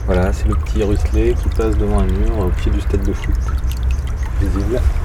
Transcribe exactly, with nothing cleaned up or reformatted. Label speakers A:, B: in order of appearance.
A: Voilà, c'est le petit Rusley qui passe devant un mur au pied du stade de foot. Visible.